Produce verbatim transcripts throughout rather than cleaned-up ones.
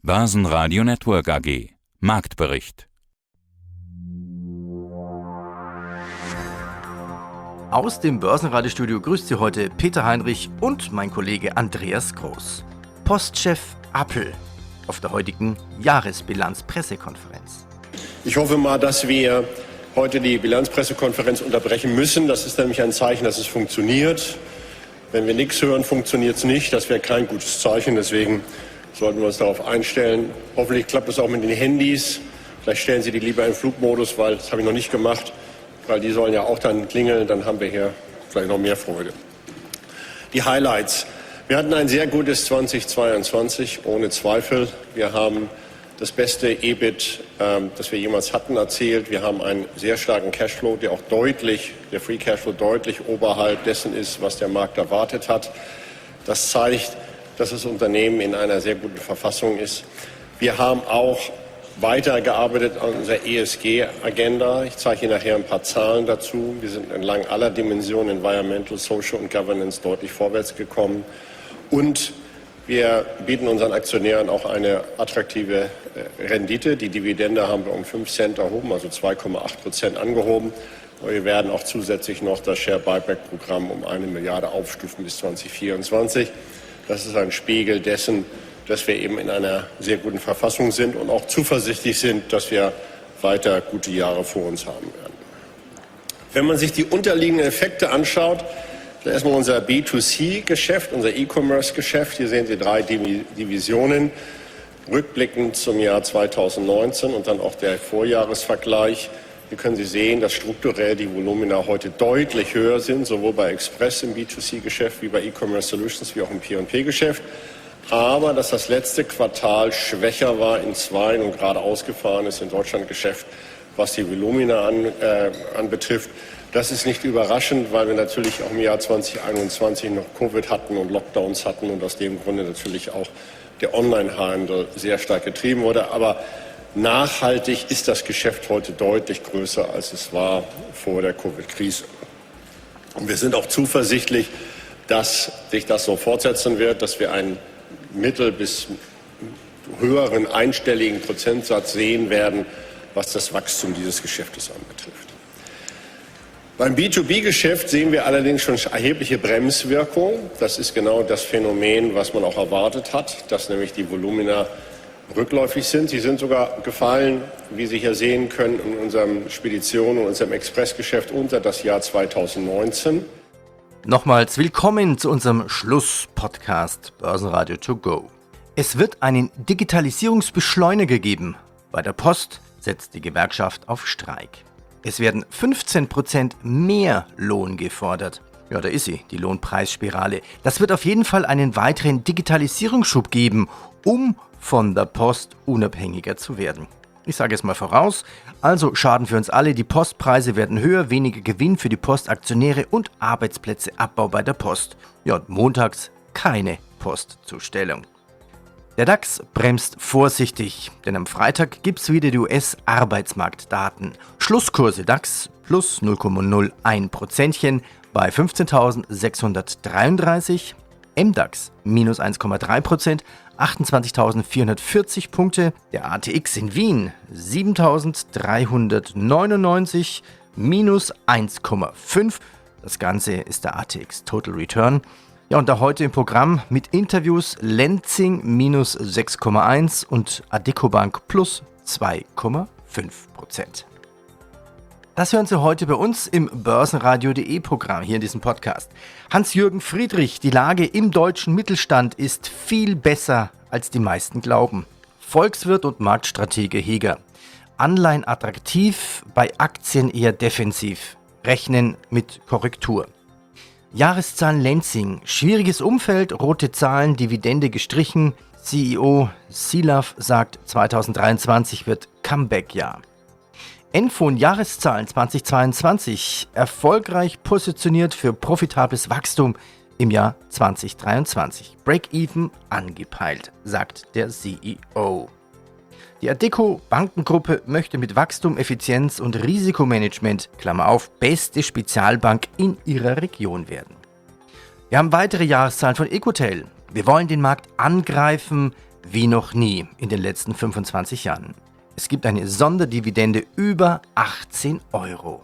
Börsenradio Network A G. Marktbericht. Aus dem Börsenradiostudio grüßt Sie heute Peter Heinrich und mein Kollege Andreas Groß. Postchef Appel auf der heutigen Jahresbilanz-Pressekonferenz. Ich hoffe mal, dass wir heute die Bilanzpressekonferenz unterbrechen müssen. Das ist nämlich ein Zeichen, dass es funktioniert. Wenn wir nichts hören, funktioniert es nicht. Das wäre kein gutes Zeichen. Deswegen sollten wir uns darauf einstellen. Hoffentlich klappt es auch mit den Handys. Vielleicht stellen Sie die lieber in Flugmodus, weil das habe ich noch nicht gemacht. Weil die sollen ja auch dann klingeln. Dann haben wir hier vielleicht noch mehr Freude. Die Highlights. Wir hatten ein sehr gutes zweitausendzweiundzwanzig, ohne Zweifel. Wir haben das beste E B I T, ähm, das wir jemals hatten, erzielt. Wir haben einen sehr starken Cashflow, der auch deutlich, der Free Cashflow deutlich oberhalb dessen ist, was der Markt erwartet hat. Das zeigt, dass das Unternehmen in einer sehr guten Verfassung ist. Wir haben auch weitergearbeitet an unserer E S G-Agenda. Ich zeige Ihnen nachher ein paar Zahlen dazu. Wir sind entlang aller Dimensionen, Environmental, Social und Governance, deutlich vorwärts gekommen. Und wir bieten unseren Aktionären auch eine attraktive Rendite. Die Dividende haben wir um fünf Cent erhoben, also zwei Komma acht Prozent angehoben. Und wir werden auch zusätzlich noch das Share Buyback Programm um eine Milliarde aufstufen bis zweitausendvierundzwanzig. Das ist ein Spiegel dessen, dass wir eben in einer sehr guten Verfassung sind und auch zuversichtlich sind, dass wir weiter gute Jahre vor uns haben werden. Wenn man sich die unterliegenden Effekte anschaut, erstmal unser B zwei C-Geschäft, unser E-Commerce-Geschäft. Hier sehen Sie drei Divisionen. Rückblickend zum Jahr zweitausendneunzehn und dann auch der Vorjahresvergleich. Hier können Sie sehen, dass strukturell die Volumina heute deutlich höher sind, sowohl bei Express im B zwei C-Geschäft wie bei E-Commerce Solutions wie auch im P und P-Geschäft. Aber dass das letzte Quartal schwächer war in zwei und gerade ausgefahren ist im Deutschland-Geschäft, was die Volumina an, äh, anbetrifft. Das ist nicht überraschend, weil wir natürlich auch im Jahr zweitausendeinundzwanzig noch Covid hatten und Lockdowns hatten und aus dem Grunde natürlich auch der Onlinehandel sehr stark getrieben wurde. Aber nachhaltig ist das Geschäft heute deutlich größer, als es war vor der Covid-Krise. Und wir sind auch zuversichtlich, dass sich das so fortsetzen wird, dass wir einen mittel- bis höheren einstelligen Prozentsatz sehen werden, was das Wachstum dieses Geschäftes anbetrifft. Beim B zwei B-Geschäft sehen wir allerdings schon erhebliche Bremswirkung. Das ist genau das Phänomen, was man auch erwartet hat, dass nämlich die Volumina rückläufig sind. Sie sind sogar gefallen, wie Sie hier sehen können, in unserem Spedition und unserem Expressgeschäft unter das Jahr zweitausendneunzehn. Nochmals willkommen zu unserem Schlusspodcast Börsenradio to go. Es wird einen Digitalisierungsbeschleuniger geben. Bei der Post setzt die Gewerkschaft auf Streik. Es werden fünfzehn Prozent mehr Lohn gefordert. Ja, da ist sie, die Lohnpreisspirale. Das wird auf jeden Fall einen weiteren Digitalisierungsschub geben, um von der Post unabhängiger zu werden. Ich sage es mal voraus, also Schaden für uns alle, die Postpreise werden höher, weniger Gewinn für die Postaktionäre und Arbeitsplätzeabbau bei der Post. Ja, und montags keine Postzustellung. Der DAX bremst vorsichtig, denn am Freitag gibt es wieder die U S-Arbeitsmarktdaten. Schlusskurse DAX plus null Komma null eins Prozentchen bei fünfzehntausendsechshundertdreiunddreißig, M DAX minus eins Komma drei Prozent, achtundzwanzigtausendvierhundertvierzig Punkte, der A T X in Wien siebentausenddreihundertneunundneunzig minus eins Komma fünf, das Ganze ist der A T X Total Return. Ja, und da heute im Programm mit Interviews Lenzing minus sechs Komma eins und Adecco Bank plus zwei Komma fünf Prozent. Das hören Sie heute bei uns im Börsenradio.de Programm, hier in diesem Podcast. Hans-Jürgen Friedrich, die Lage im deutschen Mittelstand ist viel besser, als die meisten glauben. Volkswirt und Marktstratege Heger. Anleihen attraktiv, bei Aktien eher defensiv. Rechnen mit Korrektur. Jahreszahlen Lenzing, schwieriges Umfeld, rote Zahlen, Dividende gestrichen. C E O Silaf sagt, zweitausenddreiundzwanzig wird Comeback-Jahr. Enfone Jahreszahlen zweitausendzweiundzwanzig, erfolgreich positioniert für profitables Wachstum im Jahr zweitausenddreiundzwanzig. Break-even angepeilt, sagt der C E O. Die Adecco Bankengruppe möchte mit Wachstum, Effizienz und Risikomanagement, Klammer auf, beste Spezialbank in ihrer Region werden. Wir haben weitere Jahreszahlen von Ecotel. Wir wollen den Markt angreifen wie noch nie in den letzten fünfundzwanzig Jahren. Es gibt eine Sonderdividende über achtzehn Euro.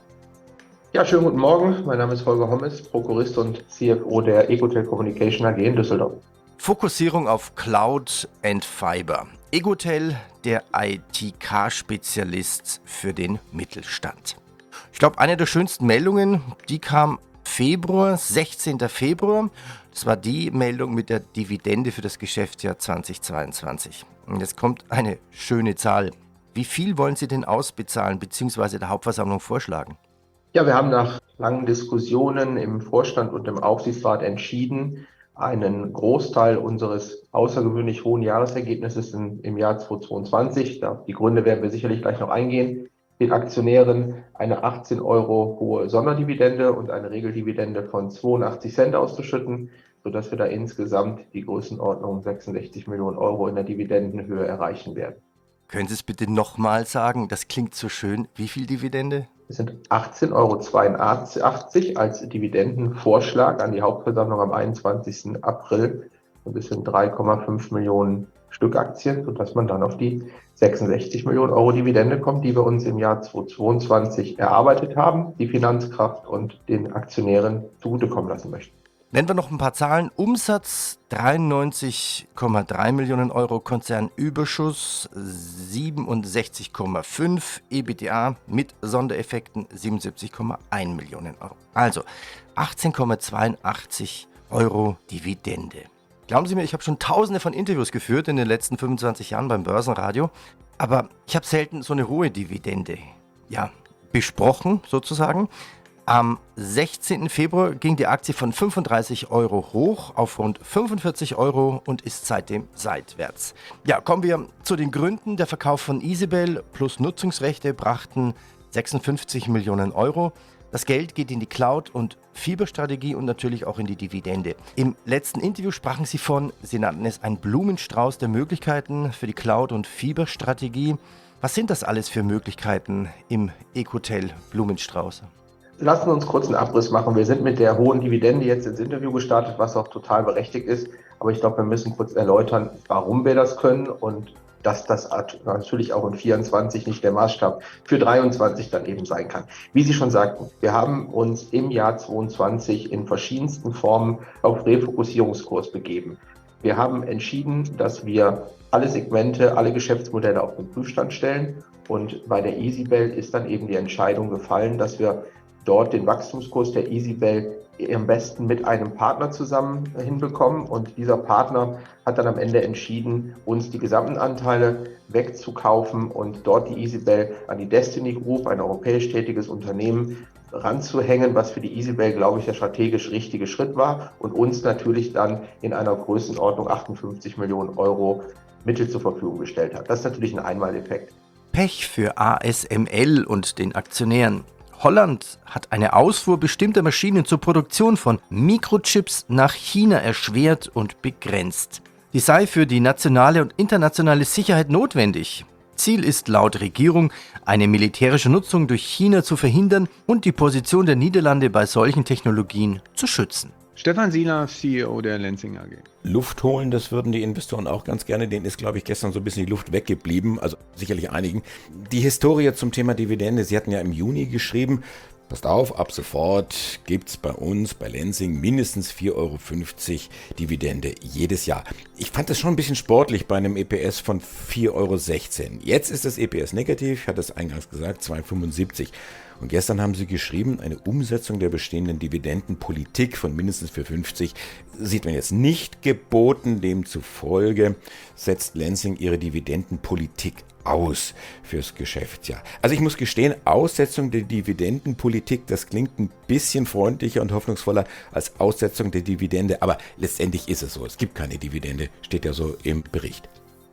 Ja, schönen guten Morgen. Mein Name ist Holger Hommes, Prokurist und C F O der Egotel Communication A G in Düsseldorf. Fokussierung auf Cloud and Fiber. Egotel, der I T K-Spezialist für den Mittelstand. Ich glaube, eine der schönsten Meldungen, die kam Februar, sechzehnten Februar. Das war die Meldung mit der Dividende für das Geschäftsjahr zweitausendzweiundzwanzig. Und jetzt kommt eine schöne Zahl. Wie viel wollen Sie denn ausbezahlen bzw. der Hauptversammlung vorschlagen? Ja, wir haben nach langen Diskussionen im Vorstand und im Aufsichtsrat entschieden, einen Großteil unseres außergewöhnlich hohen Jahresergebnisses in, im Jahr zweitausendzweiundzwanzig, da, die Gründe werden wir sicherlich gleich noch eingehen, den Aktionären eine achtzehn Euro hohe Sonderdividende und eine Regeldividende von zweiundachtzig Cent auszuschütten, sodass wir da insgesamt die Größenordnung sechsundsechzig Millionen Euro in der Dividendenhöhe erreichen werden. Können Sie es bitte nochmal sagen? Das klingt so schön. Wie viel Dividende? Es sind achtzehn Euro zweiundachtzig als Dividendenvorschlag an die Hauptversammlung am einundzwanzigsten April. Und es sind drei Komma fünf Millionen Stück Aktien, sodass man dann auf die sechsundsechzig Millionen Euro Dividende kommt, die wir uns im Jahr zweitausendzweiundzwanzig erarbeitet haben, die Finanzkraft und den Aktionären zugutekommen lassen möchten. Nennen wir noch ein paar Zahlen. Umsatz dreiundneunzig Komma drei Millionen Euro, Konzernüberschuss siebenundsechzig Komma fünf, EBITDA mit Sondereffekten siebenundsiebzig Komma eins Millionen Euro. Also achtzehn Komma zweiundachtzig Euro Dividende. Glauben Sie mir, ich habe schon tausende von Interviews geführt in den letzten fünfundzwanzig Jahren beim Börsenradio, aber ich habe selten so eine hohe Dividende, ja, besprochen sozusagen. Am sechzehnten Februar ging die Aktie von fünfunddreißig Euro hoch auf rund fünfundvierzig Euro und ist seitdem seitwärts. Ja, kommen wir zu den Gründen. Der Verkauf von Isabel plus Nutzungsrechte brachten sechsundfünfzig Millionen Euro. Das Geld geht in die Cloud- und Fiberstrategie und natürlich auch in die Dividende. Im letzten Interview sprachen Sie von, Sie nannten es einen Blumenstrauß der Möglichkeiten für die Cloud- und Fiberstrategie. Was sind das alles für Möglichkeiten im Egotel Blumenstrauß? Lassen wir uns kurz einen Abriss machen. Wir sind mit der hohen Dividende jetzt ins Interview gestartet, was auch total berechtigt ist. Aber ich glaube, wir müssen kurz erläutern, warum wir das können und dass das natürlich auch in vierundzwanzig nicht der Maßstab für dreiundzwanzig dann eben sein kann. Wie Sie schon sagten, wir haben uns im Jahr zweiundzwanzig in verschiedensten Formen auf Refokussierungskurs begeben. Wir haben entschieden, dass wir alle Segmente, alle Geschäftsmodelle auf den Prüfstand stellen. Und bei der Isabel ist dann eben die Entscheidung gefallen, dass wir dort den Wachstumskurs der Isabel am besten mit einem Partner zusammen hinbekommen. Und dieser Partner hat dann am Ende entschieden, uns die gesamten Anteile wegzukaufen und dort die Isabel an die Destiny Group, ein europäisch tätiges Unternehmen, ranzuhängen, was für die Isabel, glaube ich, der strategisch richtige Schritt war und uns natürlich dann in einer Größenordnung achtundfünfzig Millionen Euro Mittel zur Verfügung gestellt hat. Das ist natürlich ein Einmaleffekt. Pech für A S M L und den Aktionären. Holland hat eine Ausfuhr bestimmter Maschinen zur Produktion von Mikrochips nach China erschwert und begrenzt. Die sei für die nationale und internationale Sicherheit notwendig. Ziel ist laut Regierung, eine militärische Nutzung durch China zu verhindern und die Position der Niederlande bei solchen Technologien zu schützen. Stefan Sieler, C E O der Lenzing A G. Luft holen, das würden die Investoren auch ganz gerne. Denen ist, glaube ich, gestern so ein bisschen die Luft weggeblieben, also sicherlich einigen. Die Historie zum Thema Dividende, Sie hatten ja im Juni geschrieben, passt auf, ab sofort gibt's bei uns, bei Lenzing, mindestens vier Euro fünfzig Dividende jedes Jahr. Ich fand das schon ein bisschen sportlich bei einem E P S von vier Euro sechzehn. Jetzt ist das E P S negativ, ich hatte es eingangs gesagt, zwei Euro fünfundsiebzig. Und gestern haben Sie geschrieben, eine Umsetzung der bestehenden Dividendenpolitik von mindestens vier Euro fünfzig sieht man jetzt nicht geboten. Demzufolge setzt Lenzing ihre Dividendenpolitik aus fürs Geschäftsjahr. Also ich muss gestehen, Aussetzung der Dividendenpolitik, das klingt ein bisschen freundlicher und hoffnungsvoller als Aussetzung der Dividende. Aber letztendlich ist es so, es gibt keine Dividende, steht ja so im Bericht.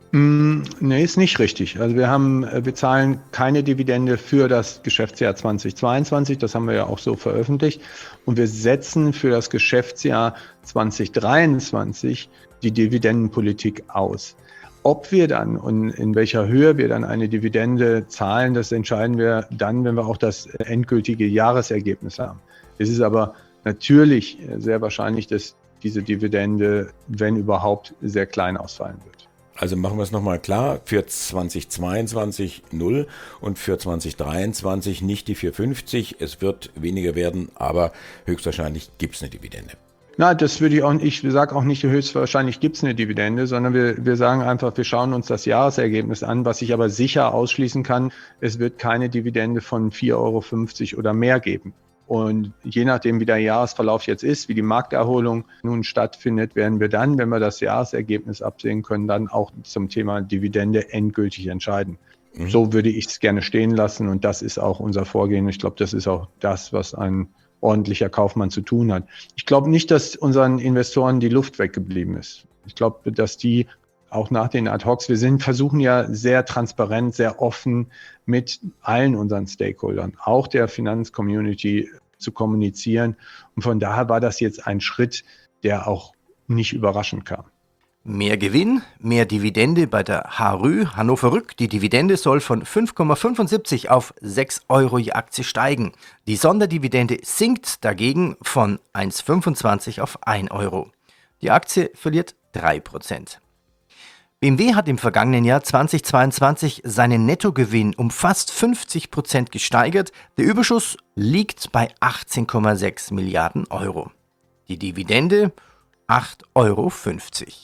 Mm, nee, ist nicht richtig. Also wir haben, wir zahlen keine Dividende für das Geschäftsjahr zweitausendzweiundzwanzig, das haben wir ja auch so veröffentlicht. Und wir setzen für das Geschäftsjahr zweitausenddreiundzwanzig die Dividendenpolitik aus. Ob wir dann und in welcher Höhe wir dann eine Dividende zahlen, das entscheiden wir dann, wenn wir auch das endgültige Jahresergebnis haben. Es ist aber natürlich sehr wahrscheinlich, dass diese Dividende, wenn überhaupt, sehr klein ausfallen wird. Also machen wir es nochmal klar, für zweitausendzweiundzwanzig null und für zweitausenddreiundzwanzig nicht die vier fünfzig. Es wird weniger werden, aber höchstwahrscheinlich gibt es eine Dividende. Na, das würde ich auch nicht, ich sage auch nicht, höchstwahrscheinlich gibt es eine Dividende, sondern wir, wir sagen einfach, wir schauen uns das Jahresergebnis an, was ich aber sicher ausschließen kann, es wird keine Dividende von vier Euro fünfzig oder mehr geben. Und je nachdem, wie der Jahresverlauf jetzt ist, wie die Markterholung nun stattfindet, werden wir dann, wenn wir das Jahresergebnis absehen können, dann auch zum Thema Dividende endgültig entscheiden. Mhm. So würde ich es gerne stehen lassen und das ist auch unser Vorgehen. Ich glaube, das ist auch das, was ein ordentlicher Kaufmann zu tun hat. Ich glaube nicht, dass unseren Investoren die Luft weggeblieben ist. Ich glaube, dass die auch nach den Ad-Hocs, wir sind, versuchen ja sehr transparent, sehr offen mit allen unseren Stakeholdern, auch der Finanzcommunity zu kommunizieren. Und von daher war das jetzt ein Schritt, der auch nicht überraschend kam. Mehr Gewinn, mehr Dividende bei der H R Ü Hannover Rück. Die Dividende soll von fünf Komma fünfundsiebzig auf sechs Euro je Aktie steigen. Die Sonderdividende sinkt dagegen von eins Komma fünfundzwanzig auf ein Euro. Die Aktie verliert drei Prozent. B M W hat im vergangenen Jahr zweitausendzweiundzwanzig seinen Nettogewinn um fast fünfzig Prozent gesteigert. Der Überschuss liegt bei achtzehn Komma sechs Milliarden Euro. Die Dividende acht Euro fünfzig.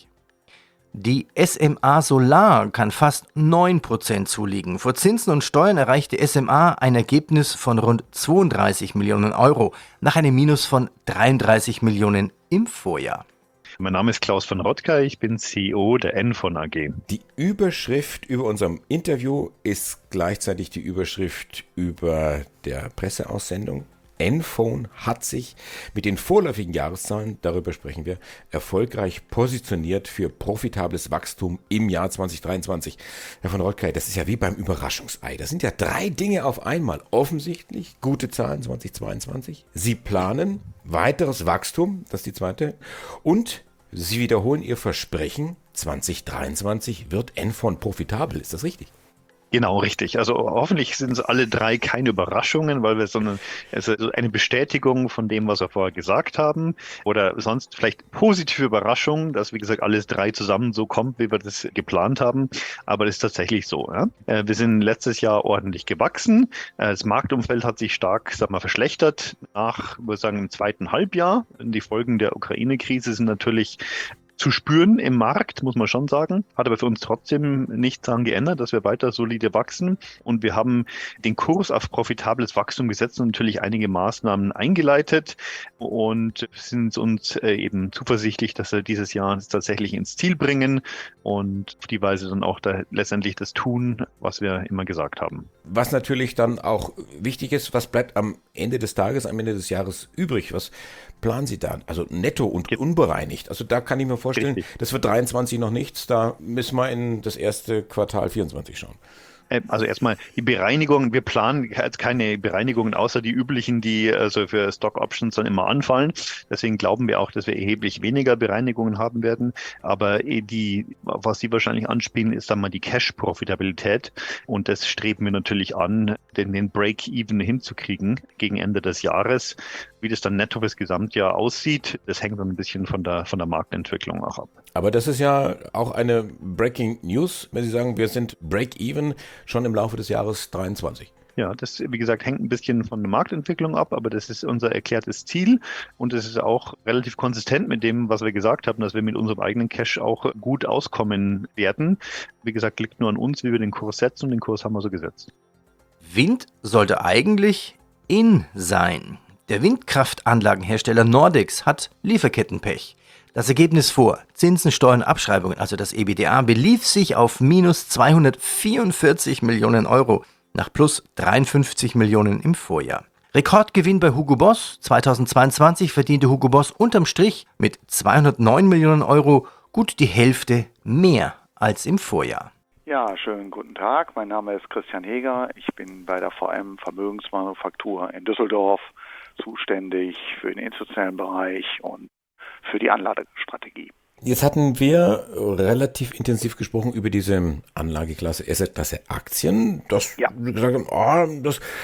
Die S M A Solar kann fast neun Prozent zulegen. Vor Zinsen und Steuern erreichte S M A ein Ergebnis von rund zweiunddreißig Millionen Euro nach einem Minus von dreiunddreißig Millionen im Vorjahr. Mein Name ist Klaus von Rottger, ich bin C E O der Enfon A G. Die Überschrift über unserem Interview ist gleichzeitig die Überschrift über der Presseaussendung. Enfon hat sich mit den vorläufigen Jahreszahlen, darüber sprechen wir, erfolgreich positioniert für profitables Wachstum im Jahr zweitausenddreiundzwanzig. Herr von Rottger, das ist ja wie beim Überraschungsei. Das sind ja drei Dinge auf einmal. Offensichtlich gute Zahlen zweitausendzweiundzwanzig. Sie planen weiteres Wachstum, das ist die zweite. Und Sie wiederholen Ihr Versprechen, zweitausenddreiundzwanzig wird Enfon profitabel. Ist das richtig? Genau, richtig. Also hoffentlich sind es alle drei keine Überraschungen, weil wir sondern es ist eine Bestätigung von dem, was wir vorher gesagt haben oder sonst vielleicht positive Überraschung, dass wie gesagt alles drei zusammen so kommt, wie wir das geplant haben. Aber das ist tatsächlich so. Ja? Wir sind letztes Jahr ordentlich gewachsen. Das Marktumfeld hat sich stark, sag mal, verschlechtert nach, würde ich sagen, im zweiten Halbjahr. Die Folgen der Ukraine-Krise sind natürlich zu spüren im Markt, muss man schon sagen. Hat aber für uns trotzdem nichts daran geändert, dass wir weiter solide wachsen. Und wir haben den Kurs auf profitables Wachstum gesetzt und natürlich einige Maßnahmen eingeleitet und sind uns eben zuversichtlich, dass wir dieses Jahr tatsächlich ins Ziel bringen und auf die Weise dann auch da letztendlich das tun, was wir immer gesagt haben. Was natürlich dann auch wichtig ist, was bleibt am Ende des Tages, am Ende des Jahres übrig? Was planen Sie da? Also netto und unbereinigt. Also da kann ich mir vorstellen, Richtig. Das wird dreiundzwanzig noch nichts. Da müssen wir in das erste Quartal vierundzwanzig schauen. Also erstmal die Bereinigung, wir planen keine Bereinigungen außer die üblichen, die also für Stock Options dann immer anfallen. Deswegen glauben wir auch, dass wir erheblich weniger Bereinigungen haben werden. Aber die, was Sie wahrscheinlich anspielen, ist dann mal die Cash-Profitabilität. Und das streben wir natürlich an, den, den Break-Even hinzukriegen gegen Ende des Jahres. Wie das dann netto fürs Gesamtjahr aussieht, das hängt dann ein bisschen von der, von der Marktentwicklung auch ab. Aber das ist ja auch eine Breaking News, wenn Sie sagen, wir sind Break-Even schon im Laufe des Jahres dreiundzwanzig. Ja, das, wie gesagt, hängt ein bisschen von der Marktentwicklung ab, aber das ist unser erklärtes Ziel und es ist auch relativ konsistent mit dem, was wir gesagt haben, dass wir mit unserem eigenen Cash auch gut auskommen werden. Wie gesagt, liegt nur an uns, wie wir den Kurs setzen und den Kurs haben wir so gesetzt. Wind sollte eigentlich in sein. Der Windkraftanlagenhersteller Nordex hat Lieferkettenpech. Das Ergebnis vor Zinsen, Steuern, Abschreibungen, also das E B D A, belief sich auf minus zweihundertvierundvierzig Millionen Euro nach plus dreiundfünfzig Millionen im Vorjahr. Rekordgewinn bei Hugo Boss. zweitausendzweiundzwanzig verdiente Hugo Boss unterm Strich mit zweihundertneun Millionen Euro gut die Hälfte mehr als im Vorjahr. Ja, schönen guten Tag. Mein Name ist Christian Heger. Ich bin bei der V M Vermögensmanufaktur in Düsseldorf zuständig für den institutionellen Bereich und für die Anlagestrategie. Jetzt hatten wir relativ intensiv gesprochen über diese Anlageklasse, Assetklasse Aktien. Das, ja. gesagt haben, oh, das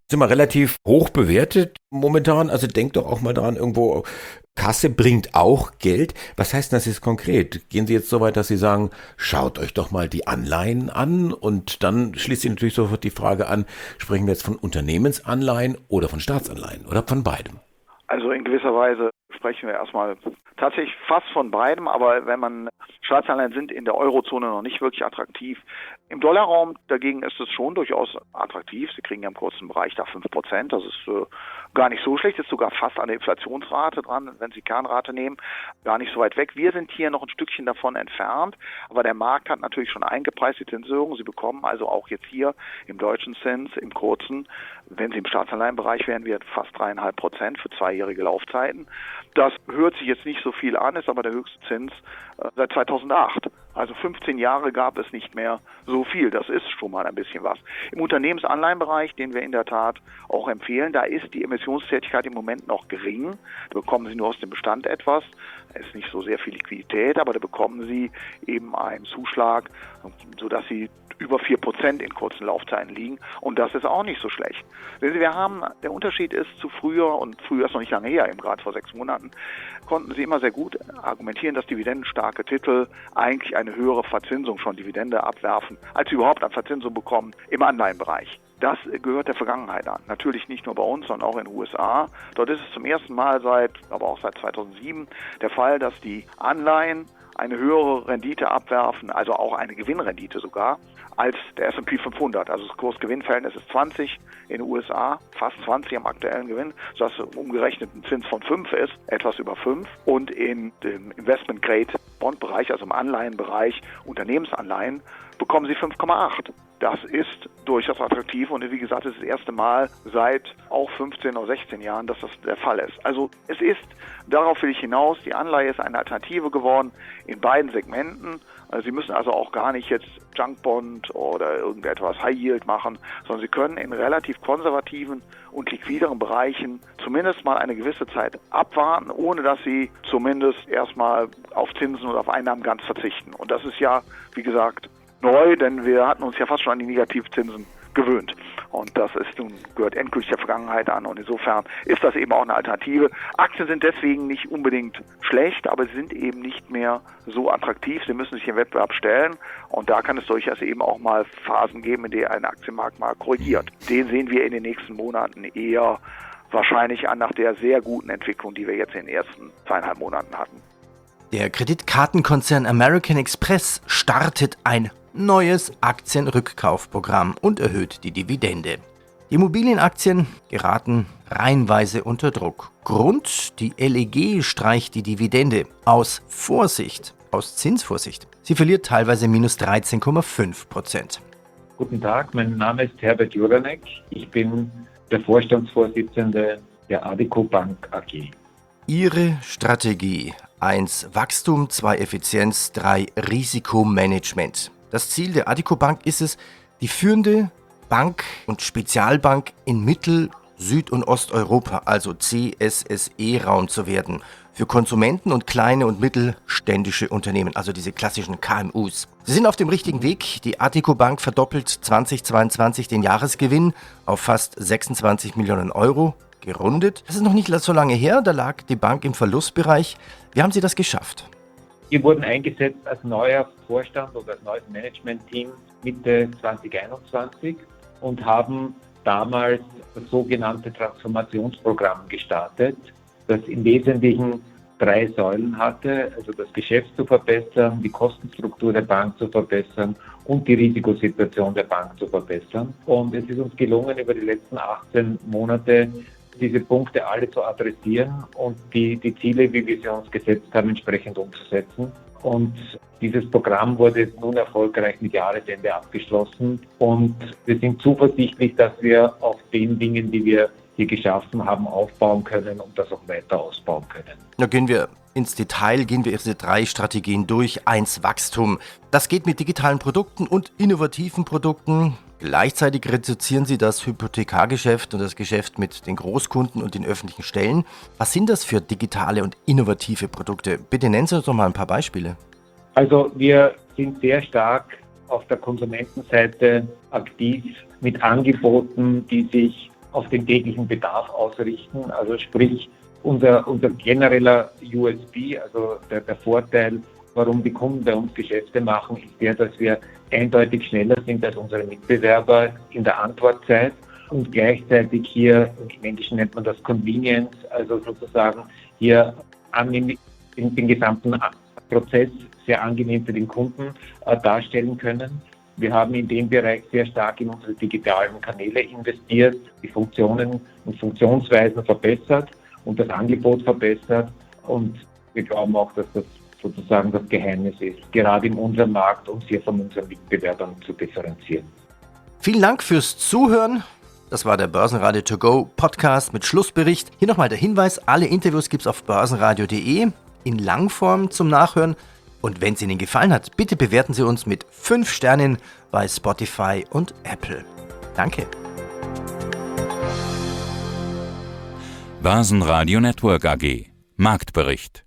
Sind wir relativ hoch bewertet momentan. Also denkt doch auch mal dran, irgendwo Kasse bringt auch Geld. Was heißt das jetzt konkret? Gehen Sie jetzt so weit, dass Sie sagen, schaut euch doch mal die Anleihen an und dann schließt sich natürlich sofort die Frage an, sprechen wir jetzt von Unternehmensanleihen oder von Staatsanleihen oder von beidem? Also in gewisser Weise sprechen wir erstmal tatsächlich fast von beidem, aber wenn man Staatsanleihen sind in der Eurozone noch nicht wirklich attraktiv. Im Dollarraum dagegen ist es schon durchaus attraktiv. Sie kriegen ja im kurzen Bereich da fünf Prozent. Das ist äh, gar nicht so schlecht. Ist sogar fast an der Inflationsrate dran, wenn Sie Kernrate nehmen. Gar nicht so weit weg. Wir sind hier noch ein Stückchen davon entfernt. Aber der Markt hat natürlich schon eingepreist die Zinserhöhung. Sie bekommen also auch jetzt hier im deutschen Zins, im kurzen, wenn Sie im Staatsanleihenbereich wären, wir fast dreieinhalb Prozent für zweijährige Laufzeiten. Das hört sich jetzt nicht so viel an, ist aber der höchste Zins äh, seit zweitausendacht. Also fünfzehn Jahre gab es nicht mehr so viel. Das ist schon mal ein bisschen was. Im Unternehmensanleihenbereich, den wir in der Tat auch empfehlen, da ist die Emissionstätigkeit im Moment noch gering. Da bekommen Sie nur aus dem Bestand etwas. Da ist nicht so sehr viel Liquidität, aber da bekommen Sie eben einen Zuschlag, sodass Sie über vier Prozent in kurzen Laufzeiten liegen. Und das ist auch nicht so schlecht. Sehen Sie, wir haben, der Unterschied ist zu früher, und früher ist noch nicht lange her, eben gerade vor sechs Monaten, konnten Sie immer sehr gut argumentieren, dass dividendenstarke Titel eigentlich eine höhere Verzinsung, schon Dividende abwerfen, als sie überhaupt an Verzinsung bekommen im Anleihenbereich. Das gehört der Vergangenheit an. Natürlich nicht nur bei uns, sondern auch in den U S A. Dort ist es zum ersten Mal seit, aber auch seit zweitausendsieben der Fall, dass die Anleihen eine höhere Rendite abwerfen, also auch eine Gewinnrendite sogar, als der S und P fünfhundert. Also das Kurs-Gewinn-Verhältnis ist zwanzig in den U S A, fast zwanzig am aktuellen Gewinn, sodass umgerechnet ein Zins von fünf ist, etwas über fünf. Und in dem Investment-Grade-Bond-Bereich, also im Anleihenbereich, Unternehmensanleihen, bekommen sie fünf Komma acht. Das ist durchaus attraktiv und wie gesagt, es ist das erste Mal seit auch fünfzehn oder sechzehn Jahren, dass das der Fall ist. Also es ist, darauf will ich hinaus, die Anleihe ist eine Alternative geworden in beiden Segmenten. Sie müssen also auch gar nicht jetzt Junkbond oder irgendetwas High Yield machen, sondern Sie können in relativ konservativen und liquideren Bereichen zumindest mal eine gewisse Zeit abwarten, ohne dass Sie zumindest erstmal auf Zinsen oder auf Einnahmen ganz verzichten. Und das ist ja, wie gesagt, neu, denn wir hatten uns ja fast schon an die Negativzinsen gewöhnt. Und das ist nun, gehört endgültig der Vergangenheit an und insofern ist das eben auch eine Alternative. Aktien sind deswegen nicht unbedingt schlecht, aber sie sind eben nicht mehr so attraktiv. Sie müssen sich im Wettbewerb stellen und da kann es durchaus eben auch mal Phasen geben, in denen ein Aktienmarkt mal korrigiert. Den sehen wir in den nächsten Monaten eher wahrscheinlich an nach der sehr guten Entwicklung, die wir jetzt in den ersten zweieinhalb Monaten hatten. Der Kreditkartenkonzern American Express startet ein neues Aktienrückkaufprogramm und erhöht die Dividende. Die Immobilienaktien geraten reihenweise unter Druck. Grund: die L E G streicht die Dividende aus Vorsicht, aus Zinsvorsicht. Sie verliert teilweise minus dreizehn Komma fünf Prozent. Guten Tag, mein Name ist Herbert Juranek. Ich bin der Vorstandsvorsitzende der Addiko Bank A G. Ihre Strategie: eins Wachstum, zwei Effizienz, drei Risikomanagement. Das Ziel der Addiko Bank ist es, die führende Bank und Spezialbank in Mittel-, Süd- und Osteuropa, also C S S E-Raum zu werden, für Konsumenten und kleine und mittelständische Unternehmen, also diese klassischen K M Us. Sie sind auf dem richtigen Weg. Die Addiko Bank verdoppelt zweitausendzweiundzwanzig den Jahresgewinn auf fast sechsundzwanzig Millionen Euro, gerundet. Das ist noch nicht so lange her, da lag die Bank im Verlustbereich. Wie haben Sie das geschafft? Wir wurden eingesetzt als neuer Vorstand oder als neues Managementteam Mitte zwanzig einundzwanzig und haben damals das sogenannte Transformationsprogramm gestartet, das im Wesentlichen drei Säulen hatte, also das Geschäft zu verbessern, die Kostenstruktur der Bank zu verbessern und die Risikosituation der Bank zu verbessern. Und es ist uns gelungen, über die letzten achtzehn Monate diese Punkte alle zu adressieren und die, die Ziele, wie wir sie uns gesetzt haben, entsprechend umzusetzen. Und dieses Programm wurde nun erfolgreich mit Jahresende abgeschlossen. Und wir sind zuversichtlich, dass wir auf den Dingen, die wir hier geschaffen haben, aufbauen können und das auch weiter ausbauen können. Da gehen wir ins Detail, gehen wir diese drei Strategien durch. Eins Wachstum. Das geht mit digitalen Produkten und innovativen Produkten. Gleichzeitig reduzieren Sie das Hypothekargeschäft und das Geschäft mit den Großkunden und den öffentlichen Stellen. Was sind das für digitale und innovative Produkte? Bitte nennen Sie uns doch mal ein paar Beispiele. Also wir sind sehr stark auf der Konsumentenseite aktiv mit Angeboten, die sich auf den täglichen Bedarf ausrichten. Also sprich, unser, unser genereller U S P, also der, der Vorteil, warum die Kunden bei uns Geschäfte machen, ist der, dass wir eindeutig schneller sind als unsere Mitbewerber in der Antwortzeit und gleichzeitig hier, im Englischen nennt man das Convenience, also sozusagen hier annehmen, den, den gesamten Prozess sehr angenehm für den Kunden äh, darstellen können. Wir haben in dem Bereich sehr stark in unsere digitalen Kanäle investiert, die Funktionen und Funktionsweisen verbessert und das Angebot verbessert. Und wir glauben auch, dass das sozusagen das Geheimnis ist, gerade in unserem Markt, um hier von unseren Mitbewerbern zu differenzieren. Vielen Dank fürs Zuhören. Das war der Börsenradio To Go Podcast mit Schlussbericht. Hier nochmal der Hinweis, alle Interviews gibt es auf börsenradio punkt de in Langform zum Nachhören. Und wenn es Ihnen gefallen hat, bitte bewerten Sie uns mit fünf Sternen bei Spotify und Apple. Danke. Börsenradio Network A G. Marktbericht.